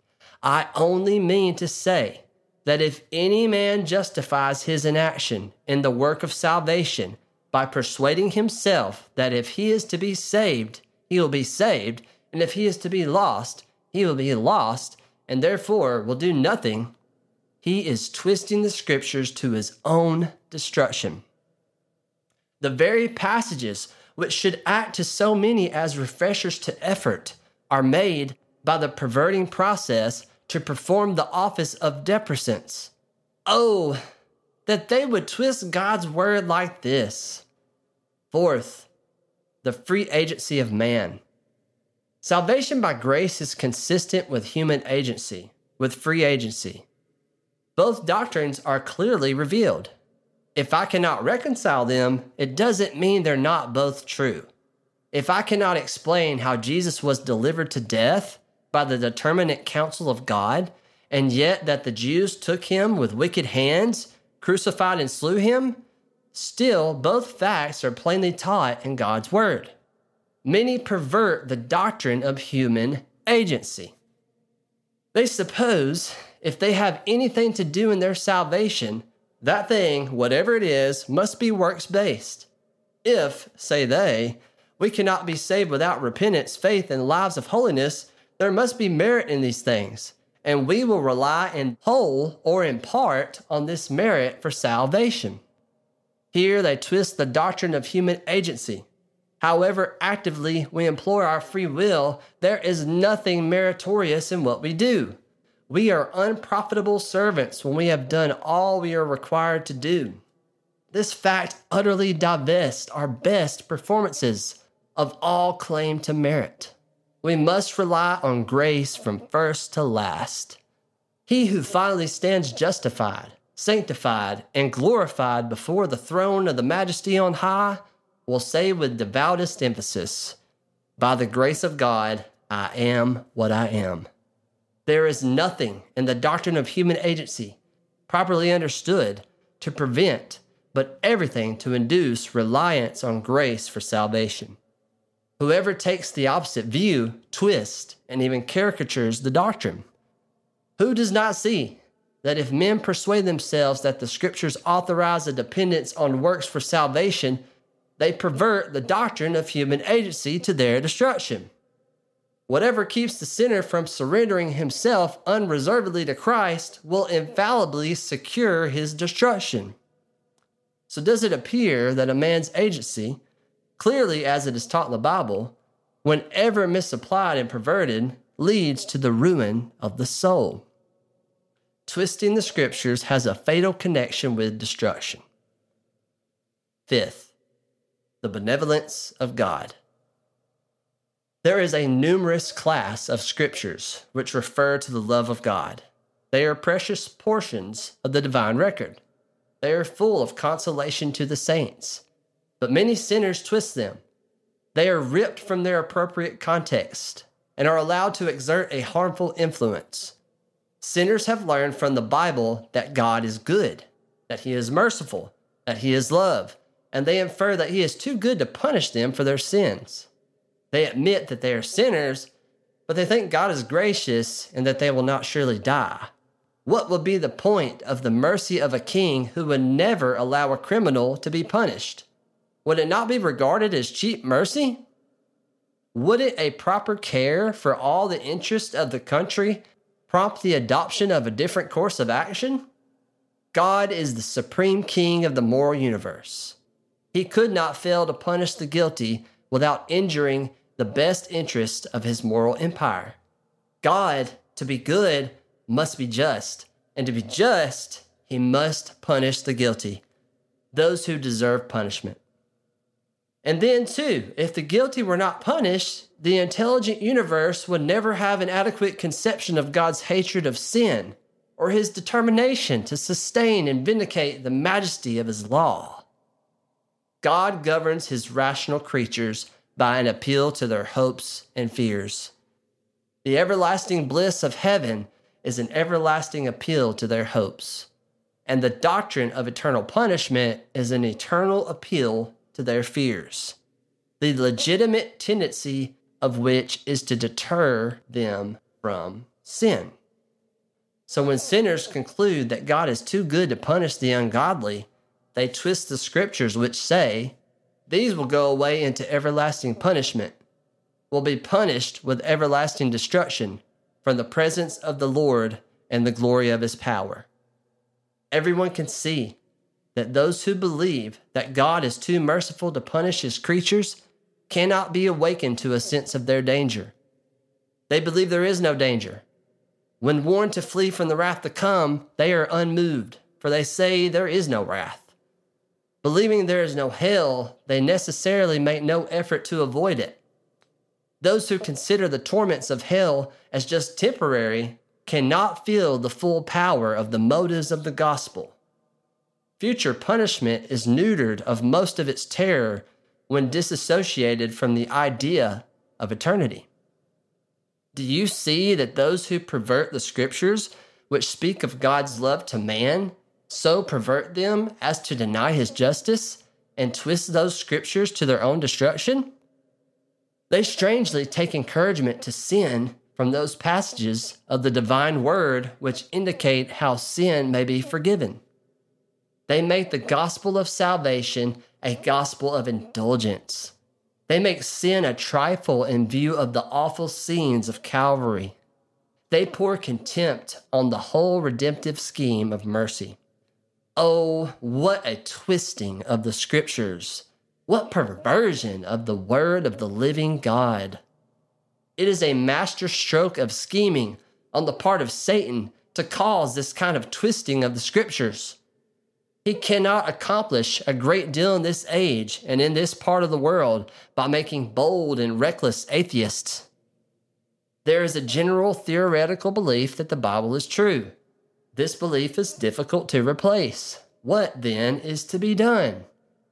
I only mean to say that if any man justifies his inaction in the work of salvation by persuading himself that if he is to be saved, he will be saved, and if he is to be lost, he will be lost, and therefore will do nothing, he is twisting the scriptures to his own destruction. The very passages which should act to so many as refreshers to effort are made by the perverting process to perform the office of depressants. Oh, that they would twist God's word like this. Fourth, the free agency of man. Salvation by grace is consistent with human agency, with free agency. Both doctrines are clearly revealed. If I cannot reconcile them, it doesn't mean they're not both true. If I cannot explain how Jesus was delivered to death by the determinate counsel of God, and yet that the Jews took him with wicked hands, crucified and slew him, still both facts are plainly taught in God's word. Many pervert the doctrine of human agency. They suppose if they have anything to do in their salvation, that thing, whatever it is, must be works-based. If, say they, we cannot be saved without repentance, faith, and lives of holiness, there must be merit in these things, and we will rely in whole or in part on this merit for salvation. Here they twist the doctrine of human agency. However actively we employ our free will, there is nothing meritorious in what we do. We are unprofitable servants when we have done all we are required to do. This fact utterly divests our best performances of all claim to merit. We must rely on grace from first to last. He who finally stands justified, sanctified, and glorified before the throne of the Majesty on high will say with devoutest emphasis, "By the grace of God, I am what I am." There is nothing in the doctrine of human agency, properly understood, to prevent, but everything to induce reliance on grace for salvation. Whoever takes the opposite view twists and even caricatures the doctrine. Who does not see that if men persuade themselves that the Scriptures authorize a dependence on works for salvation, they pervert the doctrine of human agency to their destruction? Whatever keeps the sinner from surrendering himself unreservedly to Christ will infallibly secure his destruction. So does it appear that a man's agency, clearly as it is taught in the Bible, whenever misapplied and perverted, leads to the ruin of the soul? Twisting the Scriptures has a fatal connection with destruction. Fifth, the benevolence of God. There is a numerous class of Scriptures which refer to the love of God. They are precious portions of the divine record. They are full of consolation to the saints, but many sinners twist them. They are ripped from their appropriate context and are allowed to exert a harmful influence. Sinners have learned from the Bible that God is good, that He is merciful, that He is love, and they infer that He is too good to punish them for their sins. They admit that they are sinners, but they think God is gracious and that they will not surely die. What would be the point of the mercy of a king who would never allow a criminal to be punished? Would it not be regarded as cheap mercy? Wouldn't a proper care for all the interests of the country prompt the adoption of a different course of action? God is the supreme king of the moral universe. He could not fail to punish the guilty without injuring the best interest of his moral empire. God, to be good, must be just, and to be just, he must punish the guilty, those who deserve punishment. And then, too, if the guilty were not punished, the intelligent universe would never have an adequate conception of God's hatred of sin or his determination to sustain and vindicate the majesty of his law. God governs his rational creatures by an appeal to their hopes and fears. The everlasting bliss of heaven is an everlasting appeal to their hopes, and the doctrine of eternal punishment is an eternal appeal to their fears, the legitimate tendency of which is to deter them from sin. So when sinners conclude that God is too good to punish the ungodly, they twist the Scriptures which say, these will go away into everlasting punishment, will be punished with everlasting destruction from the presence of the Lord and the glory of his power. Everyone can see that those who believe that God is too merciful to punish his creatures cannot be awakened to a sense of their danger. They believe there is no danger. When warned to flee from the wrath to come, they are unmoved, for they say there is no wrath. Believing there is no hell, they necessarily make no effort to avoid it. Those who consider the torments of hell as just temporary cannot feel the full power of the motives of the gospel. Future punishment is neutered of most of its terror when disassociated from the idea of eternity. Do you see that those who pervert the Scriptures, which speak of God's love to man, so pervert them as to deny his justice and twist those Scriptures to their own destruction? They strangely take encouragement to sin from those passages of the divine word which indicate how sin may be forgiven. They make the gospel of salvation a gospel of indulgence. They make sin a trifle in view of the awful scenes of Calvary. They pour contempt on the whole redemptive scheme of mercy. Oh, what a twisting of the Scriptures! What perversion of the word of the living God! It is a master stroke of scheming on the part of Satan to cause this kind of twisting of the Scriptures. He cannot accomplish a great deal in this age and in this part of the world by making bold and reckless atheists. There is a general theoretical belief that the Bible is true. This belief is difficult to replace. What, then, is to be done?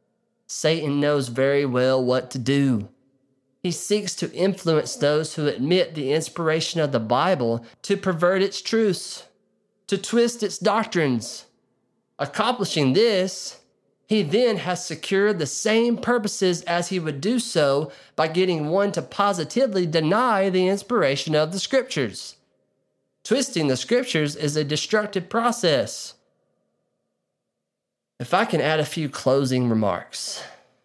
Satan knows very well what to do. He seeks to influence those who admit the inspiration of the Bible to pervert its truths, to twist its doctrines. Accomplishing this, he then has secured the same purposes as he would do so by getting one to positively deny the inspiration of the Scriptures. Twisting the scriptures is a destructive process. If I can add a few closing remarks.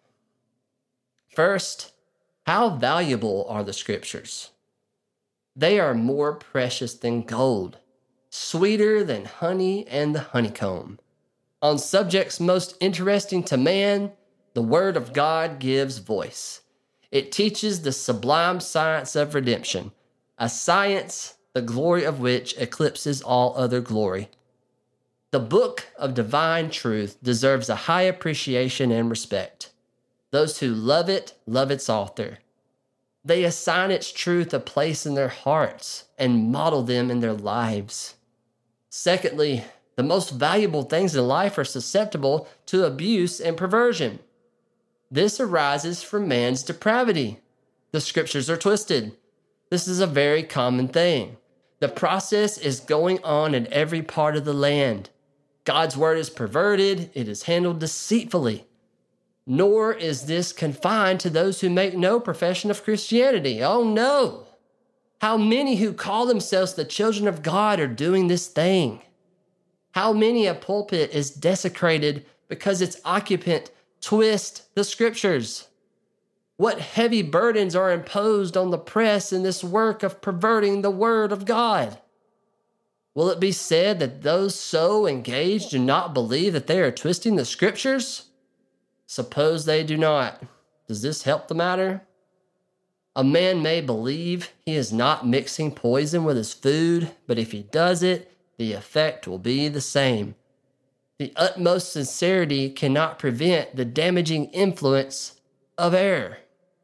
First, how valuable are the scriptures? They are more precious than gold, sweeter than honey and the honeycomb. On subjects most interesting to man, the Word of God gives voice. It teaches the sublime science of redemption, a science the glory of which eclipses all other glory. The book of divine truth deserves a high appreciation and respect. Those who love it, love its author. They assign its truth a place in their hearts and model them in their lives. Secondly, the most valuable things in life are susceptible to abuse and perversion. This arises from man's depravity. The scriptures are twisted. This is a very common thing. The process is going on in every part of the land. God's word is perverted. It is handled deceitfully. Nor is this confined to those who make no profession of Christianity. Oh no! How many who call themselves the children of God are doing this thing? How many a pulpit is desecrated because its occupant twists the scriptures? What heavy burdens are imposed on the press in this work of perverting the word of God? Will it be said that those so engaged do not believe that they are twisting the scriptures? Suppose they do not. Does this help the matter? A man may believe he is not mixing poison with his food, but if he does it, the effect will be the same. The utmost sincerity cannot prevent the damaging influence of error.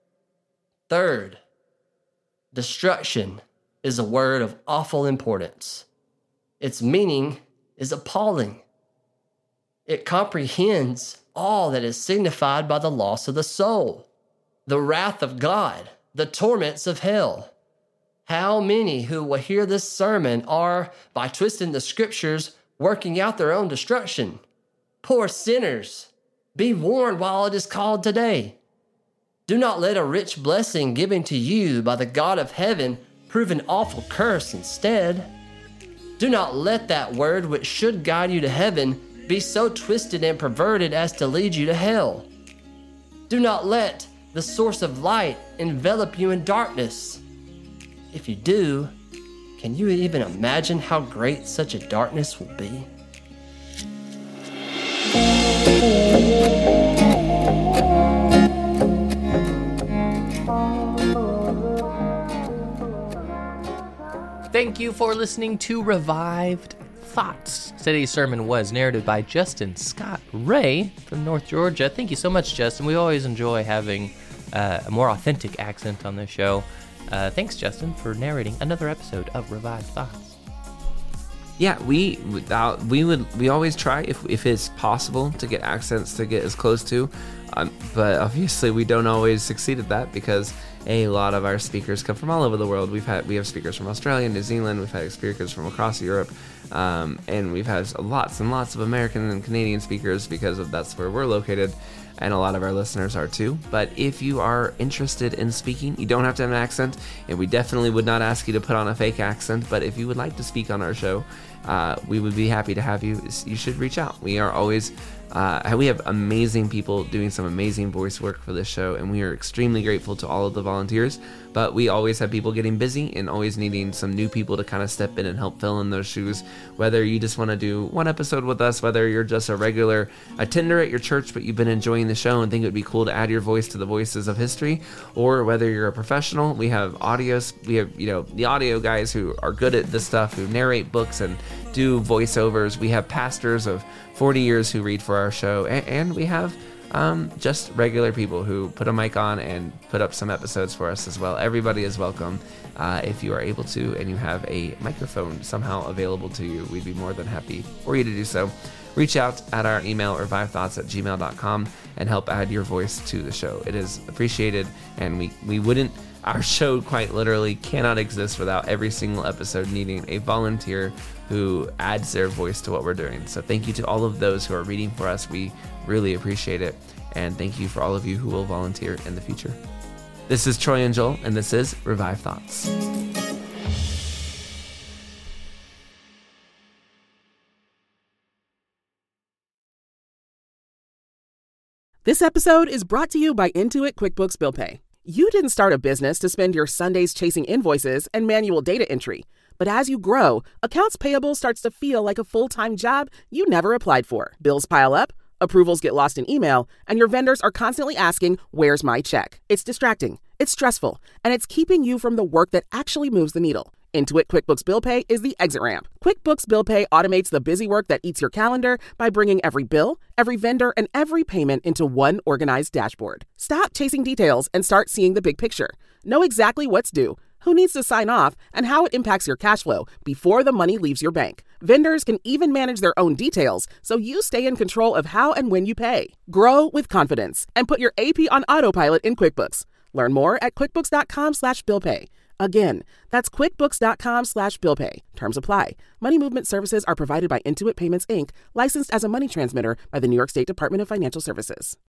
Third, destruction is a word of awful importance. Its meaning is appalling. It comprehends all that is signified by the loss of the soul, the wrath of God, the torments of hell. How many who will hear this sermon are, by twisting the scriptures, working out their own destruction? Poor sinners, be warned while it is called today. Do not let a rich blessing given to you by the God of heaven prove an awful curse instead. Do not let that word which should guide you to heaven be so twisted and perverted as to lead you to hell. Do not let the source of light envelop you in darkness. If you do, can you even imagine how great such a darkness will be? Thank you for listening to Revived Thoughts. Today's sermon was narrated by Justin Scott Ray from North Georgia. Thank you so much, Justin. We always enjoy having uh, a more authentic accent on this show. Uh, thanks, Justin, for narrating another episode of Revived Thoughts. Yeah, we without we would we always try if if it's possible to get accents to get as close to, um, but obviously we don't always succeed at that because a lot of our speakers come from all over the world. We've had we have speakers from Australia, New Zealand. We've had speakers from across Europe, um, and we've had lots and lots of American and Canadian speakers because of that's where we're located. And a lot of our listeners are too. But if you are interested in speaking, you don't have to have an accent, and we definitely would not ask you to put on a fake accent. But if you would like to speak on our show, uh, we would be happy to have you. You should reach out. We are always, uh, we have amazing people doing some amazing voice work for this show, and we are extremely grateful to all of the volunteers. But we always have people getting busy and always needing some new people to kind of step in and help fill in those shoes. Whether you just want to do one episode with us, whether you're just a regular attender at your church, but you've been enjoying the show and think it would be cool to add your voice to the voices of history, or whether you're a professional, we have audios, we have, you know, the audio guys who are good at this stuff, who narrate books and do voiceovers. We have pastors of forty years who read for our show, and, and we have Um, just regular people who put a mic on and put up some episodes for us as well. Everybody is welcome. Uh, if you are able to and you have a microphone somehow available to you, we'd be more than happy for you to do so. Reach out at our email, revivethoughts at gmail dot com, and help add your voice to the show. It is appreciated, and we, we wouldn't, our show quite literally cannot exist without every single episode needing a volunteer who adds their voice to what we're doing. So thank you to all of those who are reading for us. We really appreciate it. And thank you for all of you who will volunteer in the future. This is Troy and Joel, and this is Revive Thoughts. This episode is brought to you by Intuit QuickBooks Bill Pay. You didn't start a business to spend your Sundays chasing invoices and manual data entry. But as you grow, accounts payable starts to feel like a full-time job you never applied for. Bills pile up, approvals get lost in email, and your vendors are constantly asking, "Where's my check?" It's distracting, it's stressful, and it's keeping you from the work that actually moves the needle. Intuit QuickBooks Bill Pay is the exit ramp. QuickBooks Bill Pay automates the busy work that eats your calendar by bringing every bill, every vendor, and every payment into one organized dashboard. Stop chasing details and start seeing the big picture. Know exactly what's due, who needs to sign off, and how it impacts your cash flow before the money leaves your bank. Vendors can even manage their own details, so you stay in control of how and when you pay. Grow with confidence and put your A P on autopilot in QuickBooks. Learn more at quickbooks.com slash bill pay. Again, that's quickbooks.com slash bill pay. Terms apply. Money movement services are provided by Intuit Payments, Incorporated, licensed as a money transmitter by the New York State Department of Financial Services.